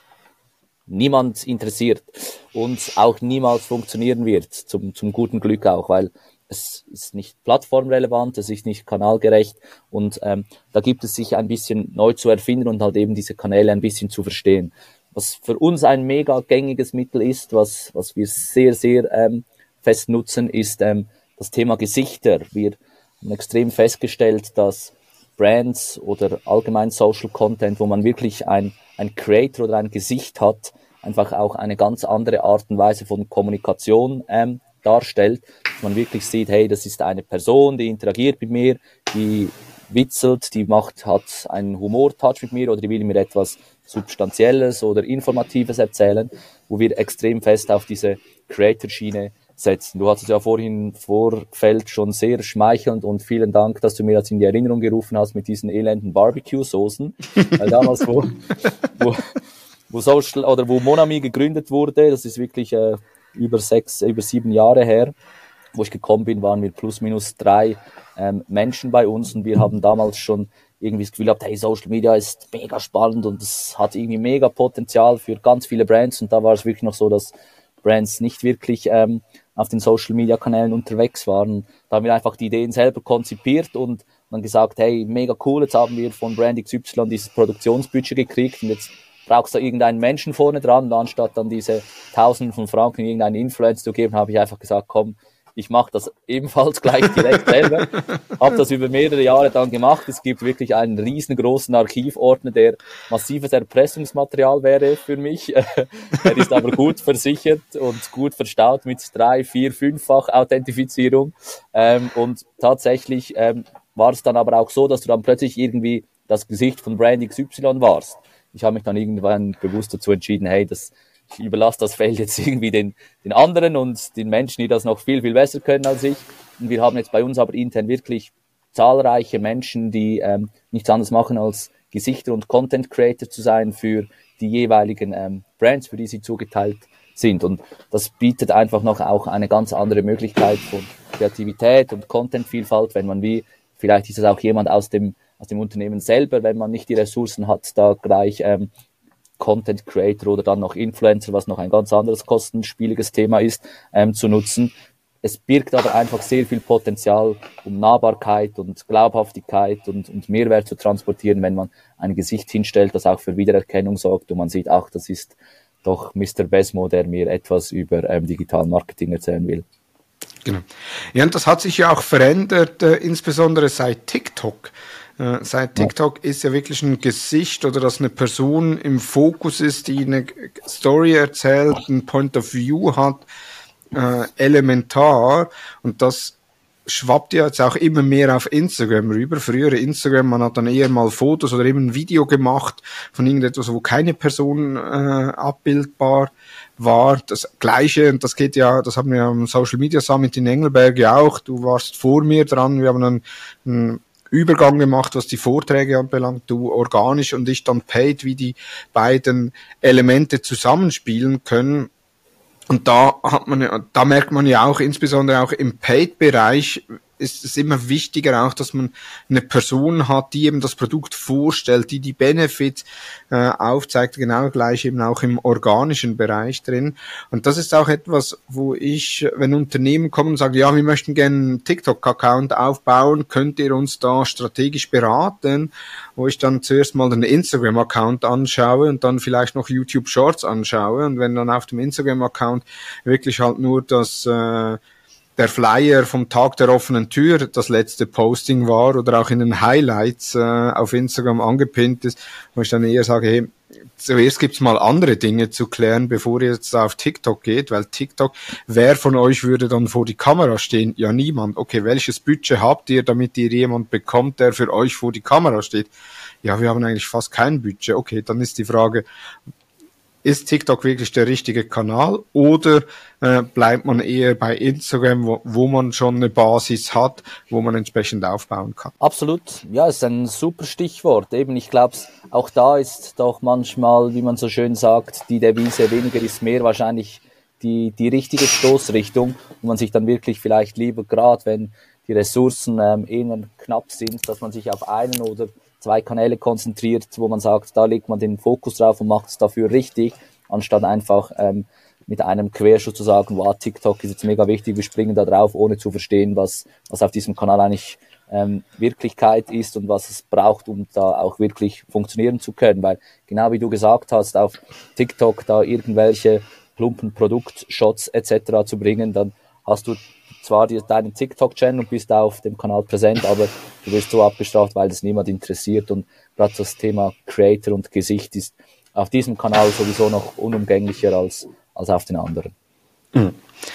niemand interessiert und auch niemals funktionieren wird, zum, zum guten Glück auch, weil es ist nicht plattformrelevant, es ist nicht kanalgerecht und ähm, da gibt es sich ein bisschen neu zu erfinden und halt eben diese Kanäle ein bisschen zu verstehen. Was für uns ein mega gängiges Mittel ist, was, was wir sehr, sehr ähm, fest nutzen, ist ähm, das Thema Gesichter. Wir haben extrem festgestellt, dass Brands oder allgemein Social Content, wo man wirklich ein, ein Creator oder ein Gesicht hat, einfach auch eine ganz andere Art und Weise von Kommunikation ähm, darstellt, dass man wirklich sieht, hey, das ist eine Person, die interagiert mit mir, die witzelt, die macht, hat einen Humor-Touch mit mir oder die will mir etwas Substanzielles oder Informatives erzählen, wo wir extrem fest auf diese Creator-Schiene setzen. Du hast es ja vorhin im Vorfeld schon sehr schmeichelnd und vielen Dank, dass du mir das in die Erinnerung gerufen hast mit diesen elenden Barbecue-Soßen. Weil damals, wo, wo, wo Social oder wo Monami gegründet wurde, das ist wirklich äh, über sechs, über sieben Jahre her, wo ich gekommen bin, waren wir plus minus drei ähm, Menschen bei uns und wir haben damals schon irgendwie das Gefühl gehabt, hey, Social Media ist mega spannend und es hat irgendwie mega Potenzial für ganz viele Brands und da war es wirklich noch so, dass Brands nicht wirklich ähm, auf den Social Media Kanälen unterwegs waren. Da haben wir einfach die Ideen selber konzipiert und dann gesagt, hey, mega cool, jetzt haben wir von Brand X Y dieses Produktionsbudget gekriegt und jetzt brauchst du irgendeinen Menschen vorne dran und anstatt dann diese Tausenden von Franken irgendeinen Influencer zu geben, habe ich einfach gesagt, komm, ich mache das ebenfalls gleich direkt selber. Habe das über mehrere Jahre dann gemacht. Es gibt wirklich einen riesengroßen Archivordner, der massives Erpressungsmaterial wäre für mich. Er ist aber gut versichert und gut verstaut mit drei, vier, fünffach Authentifizierung. Ähm, und tatsächlich ähm, war es dann aber auch so, dass du dann plötzlich irgendwie das Gesicht von Brand X Y warst. Ich habe mich dann irgendwann bewusst dazu entschieden, hey, das ich überlasse das Feld jetzt irgendwie den, den anderen und den Menschen, die das noch viel, viel besser können als ich. Und wir haben jetzt bei uns aber intern wirklich zahlreiche Menschen, die ähm, nichts anderes machen, als Gesichter und Content Creator zu sein für die jeweiligen ähm, Brands, für die sie zugeteilt sind. Und das bietet einfach noch auch eine ganz andere Möglichkeit von Kreativität und Contentvielfalt, wenn man wie, vielleicht ist es auch jemand aus dem, aus dem Unternehmen selber, wenn man nicht die Ressourcen hat, da gleich ähm, Content Creator oder dann noch Influencer, was noch ein ganz anderes kostenspieliges Thema ist, ähm, zu nutzen. Es birgt aber einfach sehr viel Potenzial, um Nahbarkeit und Glaubhaftigkeit und, und Mehrwert zu transportieren, wenn man ein Gesicht hinstellt, das auch für Wiedererkennung sorgt und man sieht, ach, das ist doch Mister Besmo, der mir etwas über ähm, Digital Marketing erzählen will. Genau. Ja, und das hat sich ja auch verändert, äh, insbesondere seit TikTok. Äh, seit TikTok ist ja wirklich ein Gesicht oder dass eine Person im Fokus ist, die eine Story erzählt, ein Point of View hat, äh, elementar. Und das schwappt ja jetzt auch immer mehr auf Instagram rüber. Früher Instagram, man hat dann eher mal Fotos oder eben ein Video gemacht von irgendetwas, wo keine Person äh, abbildbar war. Das Gleiche, und das geht ja, das haben wir am Social Media Summit in Engelberg ja auch. Du warst vor mir dran, wir haben dann ein Übergang gemacht, was die Vorträge anbelangt, du organisch und ich dann paid, wie die beiden Elemente zusammenspielen können. Und da hat man, da merkt man ja auch, insbesondere auch im Paid-Bereich, ist es immer wichtiger auch, dass man eine Person hat, die eben das Produkt vorstellt, die die Benefits äh, aufzeigt, genau gleich eben auch im organischen Bereich drin. Und das ist auch etwas, wo ich, wenn Unternehmen kommen und sagen, ja, wir möchten gerne einen TikTok-Account aufbauen, könnt ihr uns da strategisch beraten, wo ich dann zuerst mal den Instagram-Account anschaue und dann vielleicht noch YouTube Shorts anschaue. Und wenn dann auf dem Instagram-Account wirklich halt nur das äh, der Flyer vom Tag der offenen Tür das letzte Posting war oder auch in den Highlights äh, auf Instagram angepinnt ist, wo ich dann eher sage, hey, zuerst gibt's mal andere Dinge zu klären, bevor ihr jetzt auf TikTok geht, weil TikTok, wer von euch würde dann vor die Kamera stehen? Ja, niemand. Okay, welches Budget habt ihr, damit ihr jemand bekommt, der für euch vor die Kamera steht? ja, wir haben eigentlich fast kein Budget. Okay, dann ist die Frage, ist TikTok wirklich der richtige Kanal oder äh, bleibt man eher bei Instagram, wo, wo man schon eine Basis hat, wo man entsprechend aufbauen kann? Absolut, ja, ist ein super Stichwort. Eben, ich glaube, auch da ist doch manchmal, wie man so schön sagt, die Devise weniger ist mehr wahrscheinlich die, die richtige Stoßrichtung, wo man sich dann wirklich vielleicht lieber, gerade wenn die Ressourcen ähm, eher knapp sind, dass man sich auf einen oder zwei Kanäle konzentriert, wo man sagt, da legt man den Fokus drauf und macht es dafür richtig, anstatt einfach ähm, mit einem Querschuss zu sagen, wow, TikTok ist jetzt mega wichtig, wir springen da drauf, ohne zu verstehen, was, was auf diesem Kanal eigentlich ähm, Wirklichkeit ist und was es braucht, um da auch wirklich funktionieren zu können. Weil genau wie du gesagt hast, auf TikTok da irgendwelche plumpen Produktshots et cetera zu bringen, dann hast du zwar die, deinen TikTok-Channel und bist auf dem Kanal präsent, aber du wirst so abgestraft, weil das niemand interessiert. Und gerade das Thema Creator und Gesicht ist auf diesem Kanal sowieso noch unumgänglicher als, als auf den anderen. Mhm.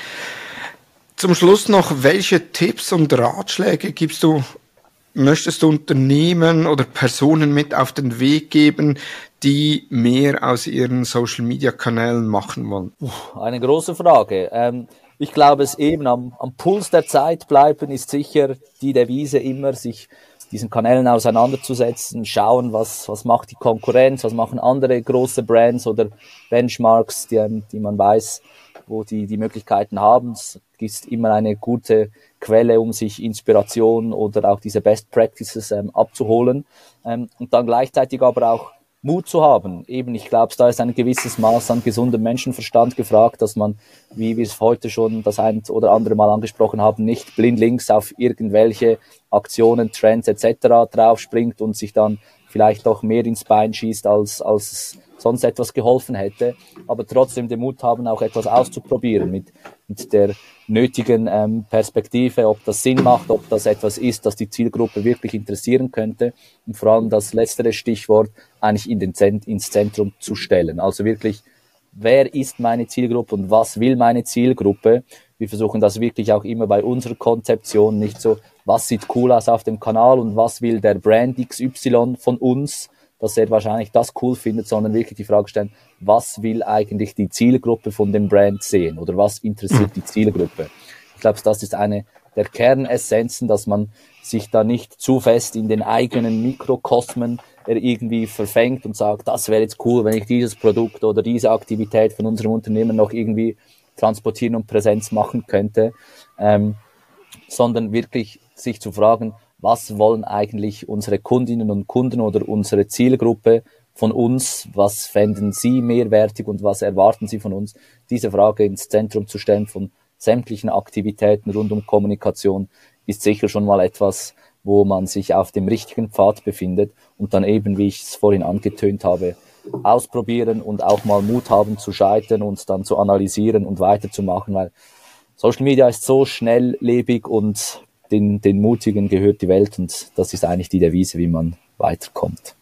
Zum Schluss noch, welche Tipps und Ratschläge gibst du, möchtest du Unternehmen oder Personen mit auf den Weg geben, die mehr aus ihren Social-Media-Kanälen machen wollen? Eine große Frage. Ähm, Ich glaube, es eben am, am Puls der Zeit bleiben ist sicher die Devise immer, sich diesen Kanälen auseinanderzusetzen, schauen, was, was macht die Konkurrenz, was machen andere große Brands oder Benchmarks, die, die man weiß, wo die die Möglichkeiten haben. Es ist immer eine gute Quelle, um sich Inspiration oder auch diese Best Practices ähm, abzuholen. Ähm, und dann gleichzeitig aber auch Mut zu haben. Eben, ich glaube, da ist ein gewisses Maß an gesundem Menschenverstand gefragt, dass man, wie wir es heute schon das ein oder andere Mal angesprochen haben, nicht blindlings auf irgendwelche Aktionen, Trends et cetera draufspringt und sich dann vielleicht doch mehr ins Bein schießt, als, als sonst etwas geholfen hätte, aber trotzdem den Mut haben, auch etwas auszuprobieren mit, mit der nötigen ähm, Perspektive, ob das Sinn macht, ob das etwas ist, das die Zielgruppe wirklich interessieren könnte und vor allem das letztere Stichwort eigentlich in den Zent- ins Zentrum zu stellen. Also wirklich, wer ist meine Zielgruppe und was will meine Zielgruppe? Wir versuchen das wirklich auch immer bei unserer Konzeption, nicht so, was sieht cool aus auf dem Kanal und was will der Brand X Y von uns, dass er wahrscheinlich das cool findet, sondern wirklich die Frage stellen, was will eigentlich die Zielgruppe von dem Brand sehen oder was interessiert die Zielgruppe? Ich glaube, das ist eine der Kernessenzen, dass man sich da nicht zu fest in den eigenen Mikrokosmen irgendwie verfängt und sagt, das wäre jetzt cool, wenn ich dieses Produkt oder diese Aktivität von unserem Unternehmen noch irgendwie transportieren und Präsenz machen könnte, ähm, sondern wirklich sich zu fragen, was wollen eigentlich unsere Kundinnen und Kunden oder unsere Zielgruppe von uns, was fänden sie mehrwertig und was erwarten sie von uns, diese Frage ins Zentrum zu stellen von sämtlichen Aktivitäten rund um Kommunikation, ist sicher schon mal etwas, wo man sich auf dem richtigen Pfad befindet und dann eben, wie ich es vorhin angetönt habe, ausprobieren und auch mal Mut haben zu scheitern und dann zu analysieren und weiterzumachen, weil Social Media ist so schnelllebig und den, den Mutigen gehört die Welt und das ist eigentlich die Devise, wie man weiterkommt.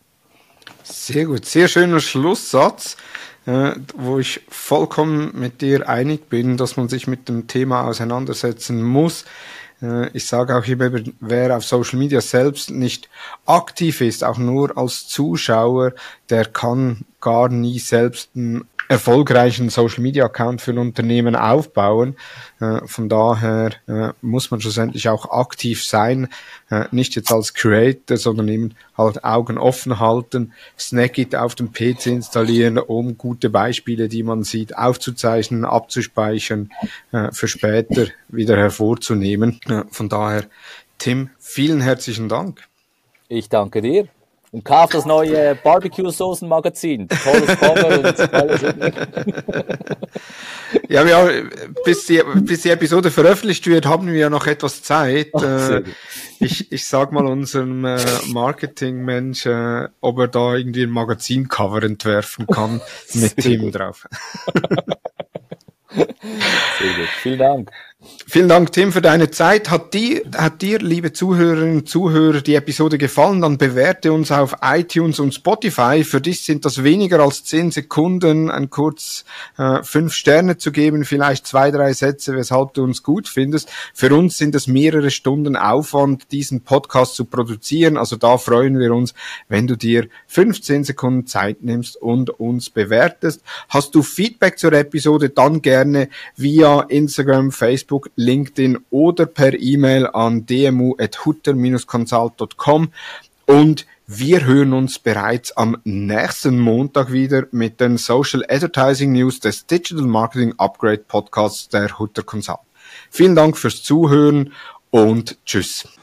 Sehr gut, sehr schöner Schlusssatz, äh, wo ich vollkommen mit dir einig bin, dass man sich mit dem Thema auseinandersetzen muss. Äh, ich sage auch immer, wer auf Social Media selbst nicht aktiv ist, auch nur als Zuschauer, der kann gar nie selbst einen erfolgreichen Social-Media-Account für ein Unternehmen aufbauen. Äh, von daher äh, muss man schlussendlich auch aktiv sein, äh, nicht jetzt als Creator, sondern eben halt Augen offen halten, Snagit auf dem P C installieren, um gute Beispiele, die man sieht, aufzuzeichnen, abzuspeichern, äh, für später wieder hervorzunehmen. Äh, von daher, Tim, vielen herzlichen Dank. Ich danke dir. Und kauf das neue Barbecue-Soßen-Magazin. Tolles Cover und alles. Ja, ja, bis die, bis die Episode veröffentlicht wird, haben wir ja noch etwas Zeit. Oh, äh, ich, ich sag mal unserem äh, Marketing-Mensch, äh, ob er da irgendwie ein Magazincover entwerfen kann mit Tim drauf. Sehr gut. Vielen Dank. Vielen Dank, Tim, für deine Zeit. Hat dir, hat dir, liebe Zuhörerinnen und Zuhörer, die Episode gefallen? Dann bewerte uns auf iTunes und Spotify. Für dich sind das weniger als zehn Sekunden, ein kurz äh, fünf Sterne zu geben, vielleicht zwei, drei Sätze, weshalb du uns gut findest. Für uns sind es mehrere Stunden Aufwand, diesen Podcast zu produzieren. Also da freuen wir uns, wenn du dir fünfzehn Sekunden Zeit nimmst und uns bewertest. Hast du Feedback zur Episode, dann gerne via Instagram, Facebook, LinkedIn oder per E-Mail an d m u at hutter dash consult dot com und wir hören uns bereits am nächsten Montag wieder mit den Social Advertising News des Digital Marketing Upgrade Podcasts der Hutter Consult. Vielen Dank fürs Zuhören und tschüss.